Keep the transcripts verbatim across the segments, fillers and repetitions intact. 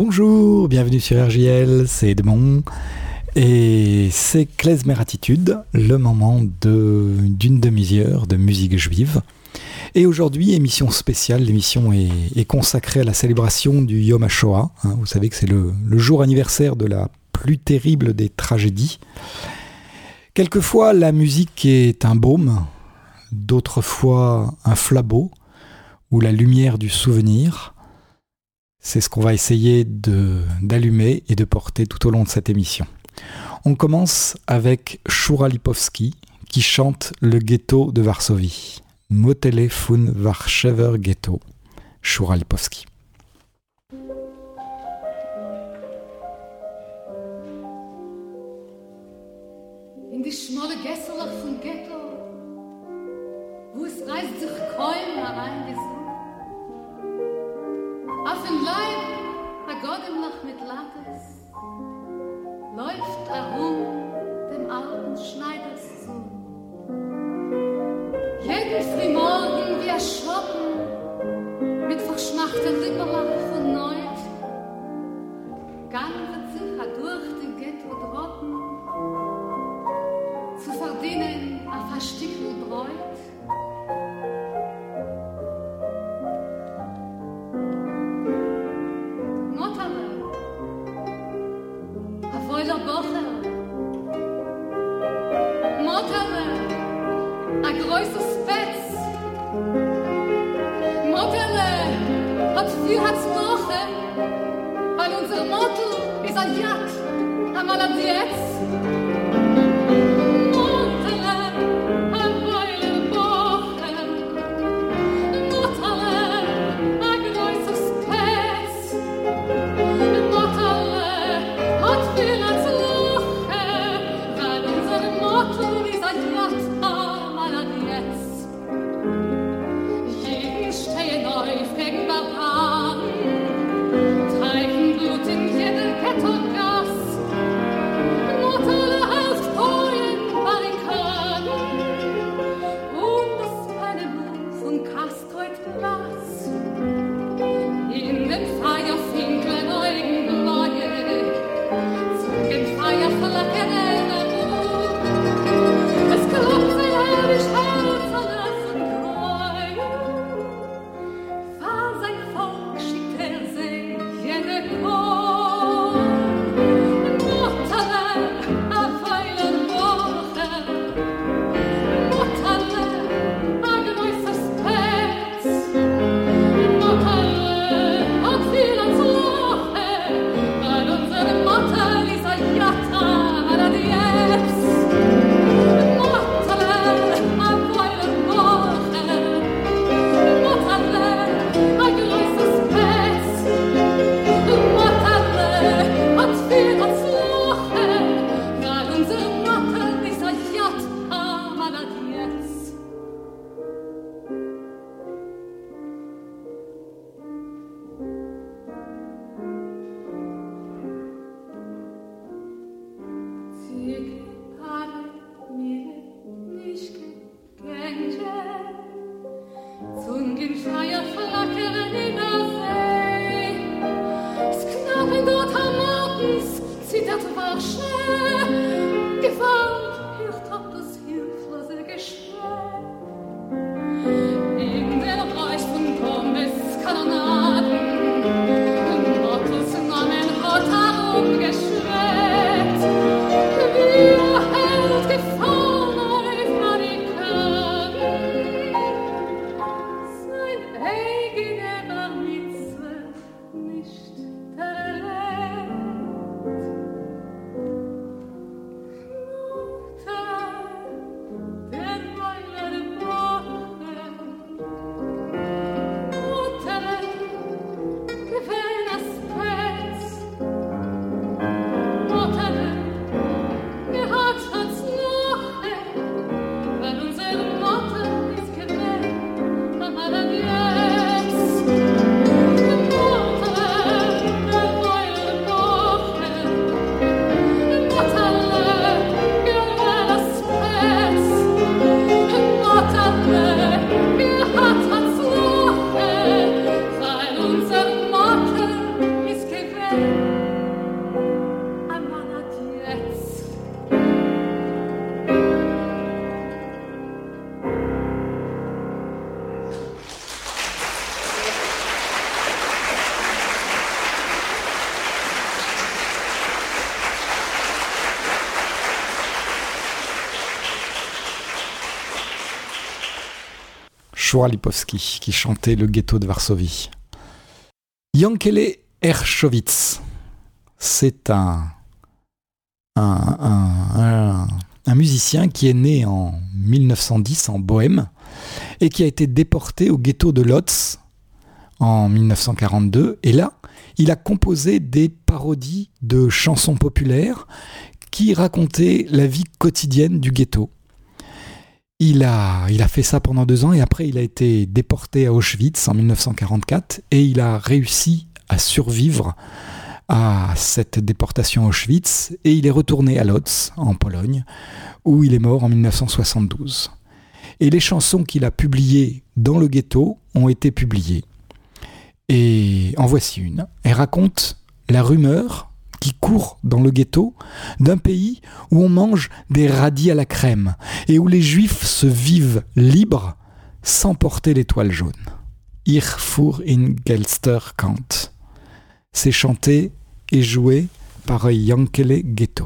Bonjour, bienvenue sur R J L, c'est Edmond et c'est Klezmer Attitude, le moment de, d'une demi-heure de musique juive. Et aujourd'hui, émission spéciale, l'émission est, est consacrée à la célébration du Yom HaShoah. Hein, vous savez que c'est le, le jour anniversaire de la plus terrible des tragédies. Quelquefois, la musique est un baume, d'autres fois un flambeau ou la lumière du souvenir. C'est ce qu'on va essayer de, d'allumer et de porter tout au long de cette émission. On commence avec Shura Lipovski qui chante le ghetto de Varsovie. Motele fun Warszawer Ghetto. Shura Lipovski. In die schmale Gässelach von Ghetto, wo es reißt sich kaum hereingesucht. Auf den Leib, a Godem noch mit Lattes, läuft er um dem alten Schneiders zu. Jeden Frühmorgen wie erschrocken, mit verschmachten Lipperlach von Neut, gangelt sich er durch die Ghetto droppen, zu verdienen a Verstickel Bräut. Bocher, Mottere, a größer Spetz. Mottere, hat viel hat's Woche, weil unser Mottel ist ein Jad, am Aladietz. Joshua Lipowski qui chantait le ghetto de Varsovie. Yankele Hershowitz, c'est un, un, un, un, un musicien qui est né en mille neuf cent dix en Bohême et qui a été déporté au ghetto de Lodz en mille neuf cent quarante-deux. Et là, il a composé des parodies de chansons populaires qui racontaient la vie quotidienne du ghetto. Il a, il a fait ça pendant deux ans et après il a été déporté à Auschwitz en mille neuf cent quarante-quatre et il a réussi à survivre à cette déportation à Auschwitz et il est retourné à Lodz en Pologne où il est mort en mille neuf cent soixante-douze. Et les chansons qu'il a publiées dans le ghetto ont été publiées. Et en voici une. Elle raconte la rumeur qui court dans le ghetto d'un pays où on mange des radis à la crème et où les juifs se vivent libres sans porter l'étoile jaune. Ich fuhr in Gelsterkant. C'est chanté et joué par Yankele Ghetto.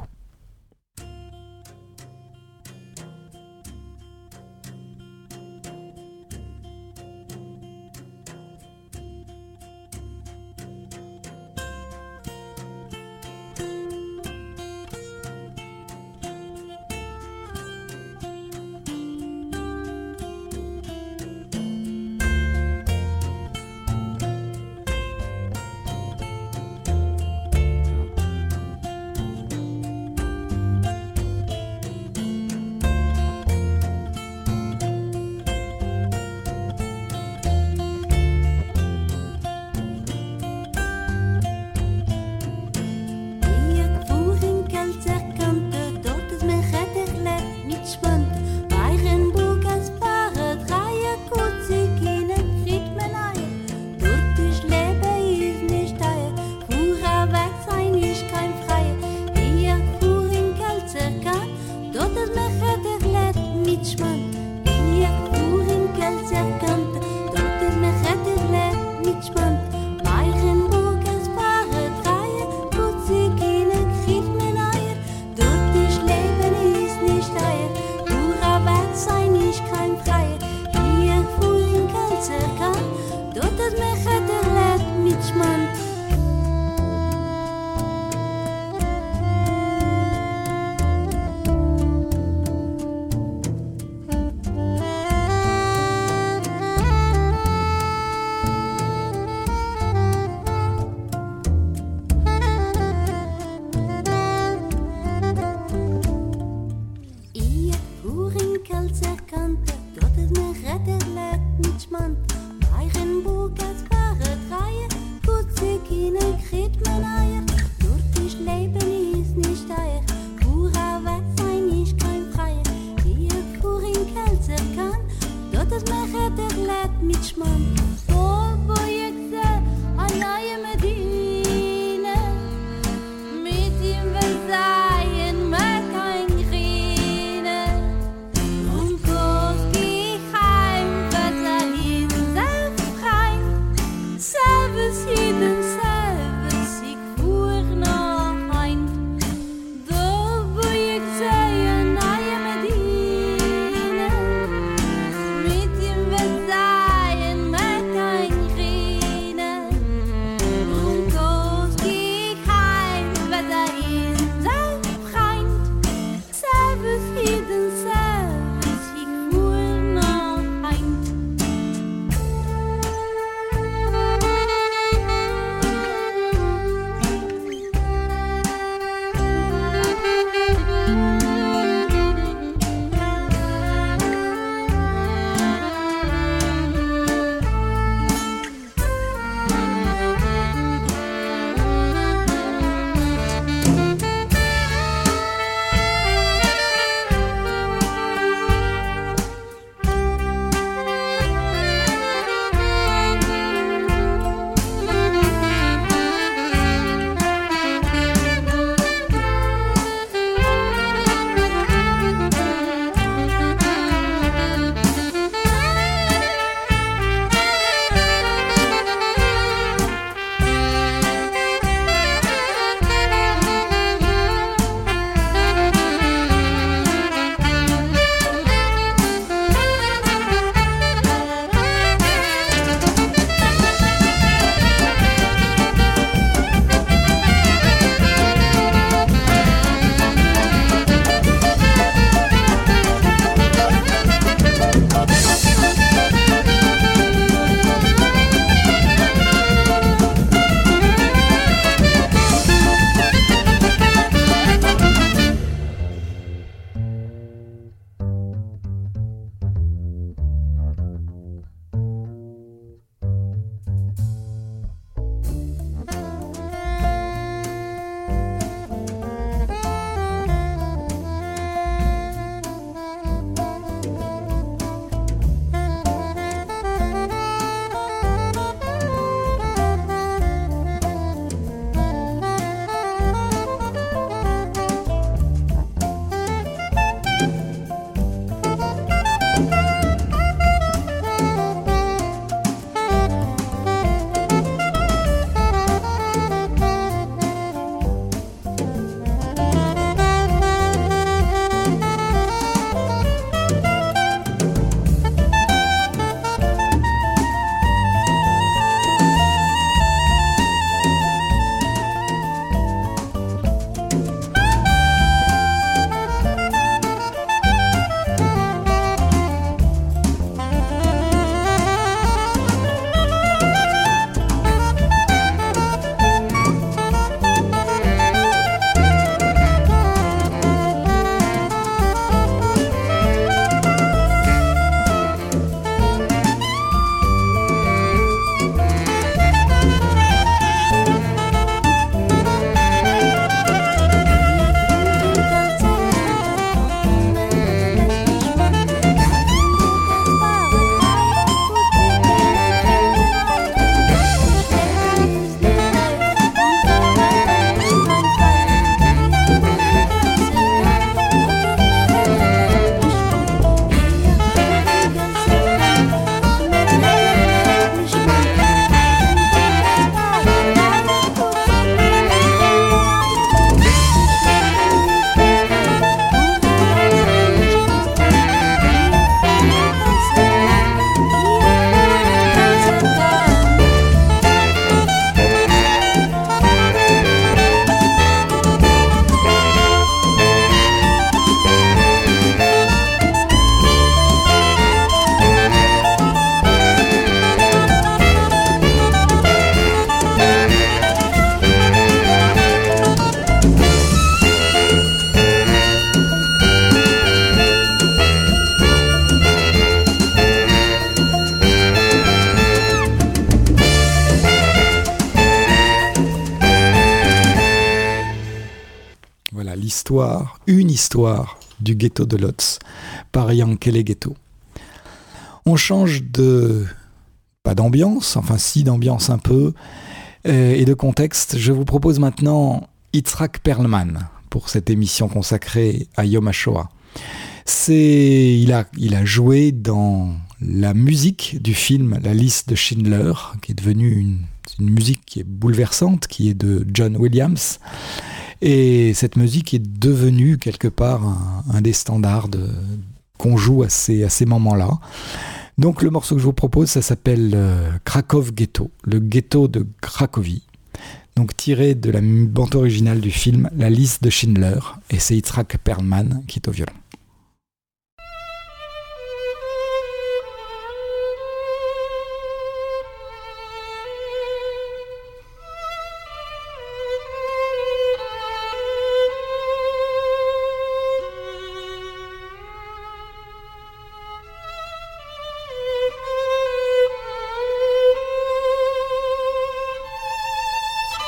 l'histoire, une histoire du ghetto de Lodz par Yankele Ghetto. On change de... pas d'ambiance, enfin si d'ambiance un peu, euh, et de contexte. Je vous propose maintenant Yitzhak Perlman pour cette émission consacrée à Yom HaShoah. C'est, il a, il a joué dans la musique du film La liste de Schindler, qui est devenue une, une musique qui est bouleversante, qui est de John Williams. Et cette musique est devenue quelque part un, un des standards de, qu'on joue à ces, à ces moments-là. Donc le morceau que je vous propose, ça s'appelle euh, Krakow Ghetto, le ghetto de Cracovie. Donc tiré de la bande originale du film La liste de Schindler. Et c'est Yitzhak Perlman qui est au violon.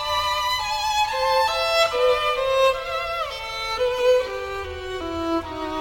Thank you.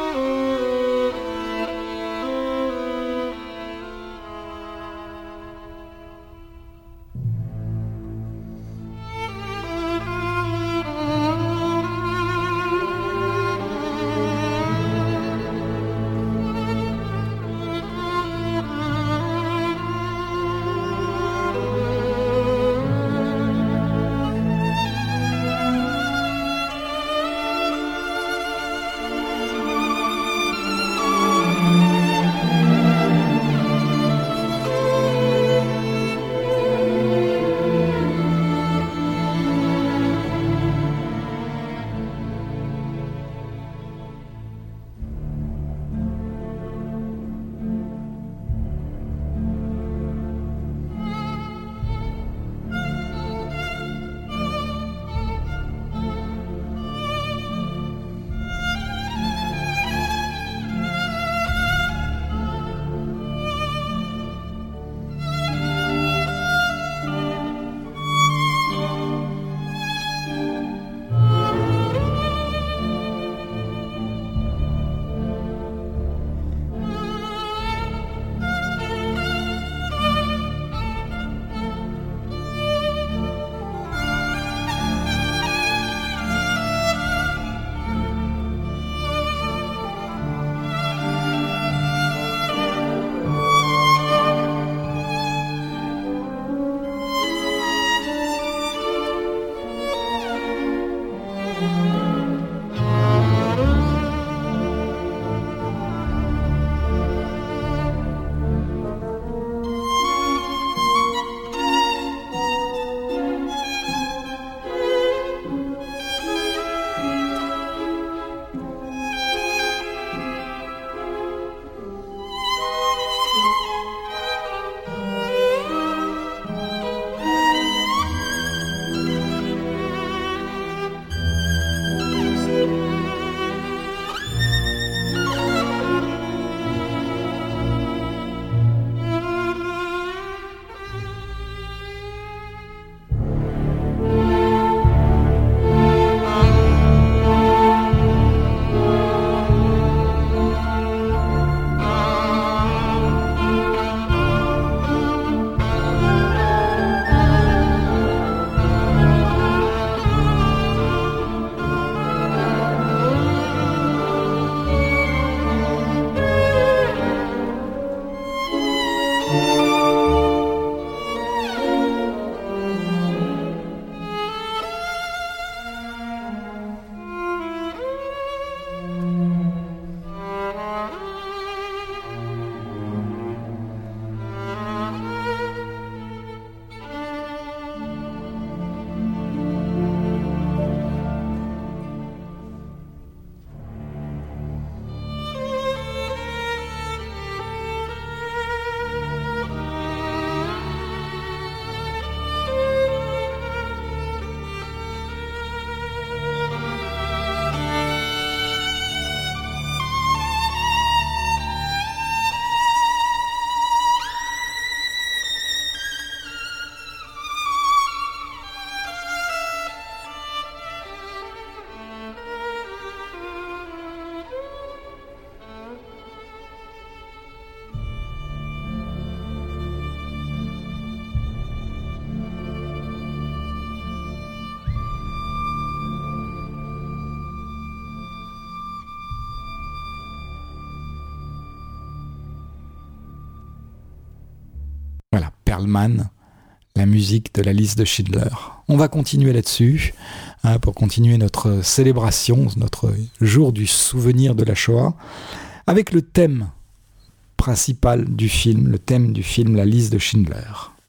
Perlman, la musique de la liste de Schindler. On va continuer là-dessus, hein, pour continuer notre célébration, notre jour du souvenir de la Shoah, avec le thème principal du film, le thème du film La liste de Schindler.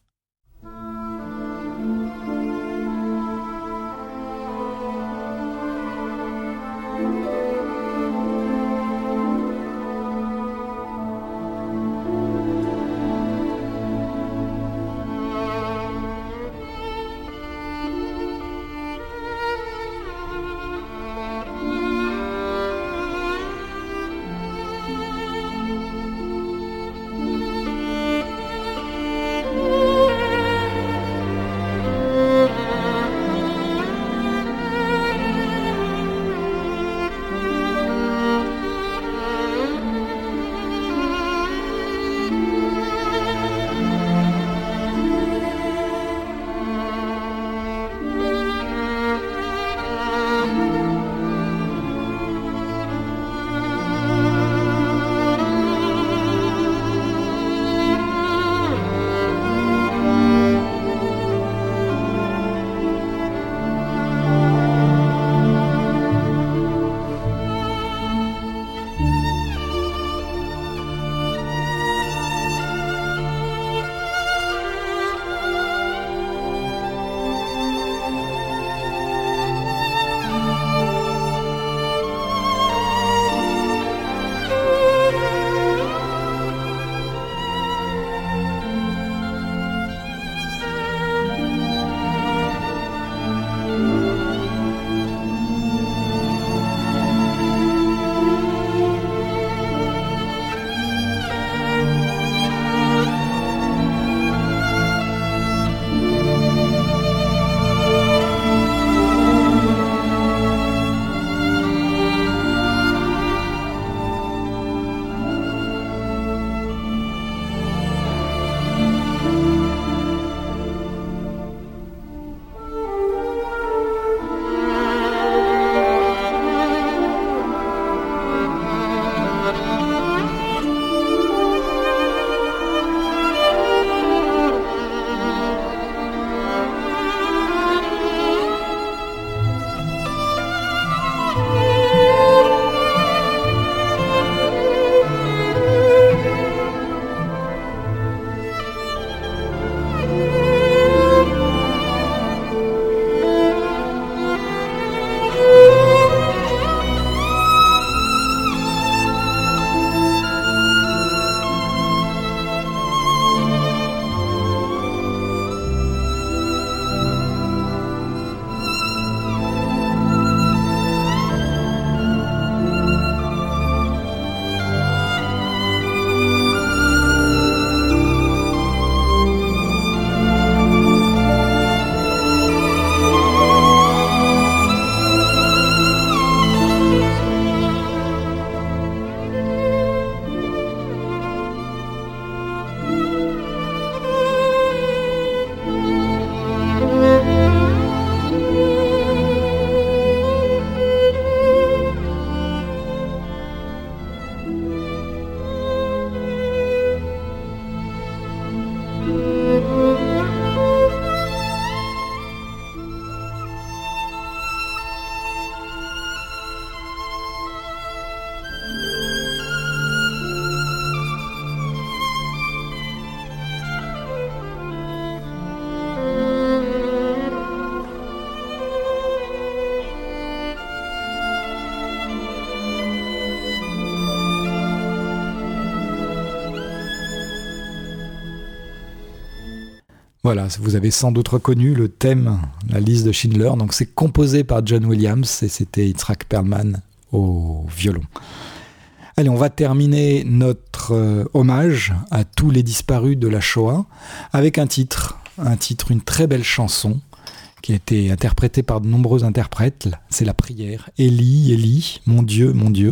Voilà, vous avez sans doute reconnu le thème, la liste de Schindler. Donc c'est composé par John Williams et c'était Itzhak Perlman au violon. Allez, on va terminer notre euh, hommage à tous les disparus de la Shoah avec un titre, un titre, une très belle chanson qui a été interprétée par de nombreux interprètes. C'est la prière. Élie, Élie, mon Dieu, mon Dieu.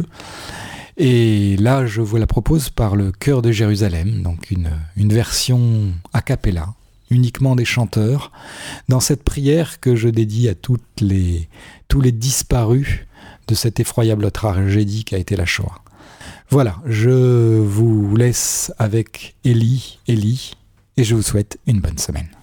Et là, je vous la propose par le Chœur de Jérusalem, donc une, une version a cappella, uniquement des chanteurs, dans cette prière que je dédie à toutes les, tous les disparus de cette effroyable tragédie qu'a été la Shoah. Voilà, je vous laisse avec Élie, Élie, et je vous souhaite une bonne semaine.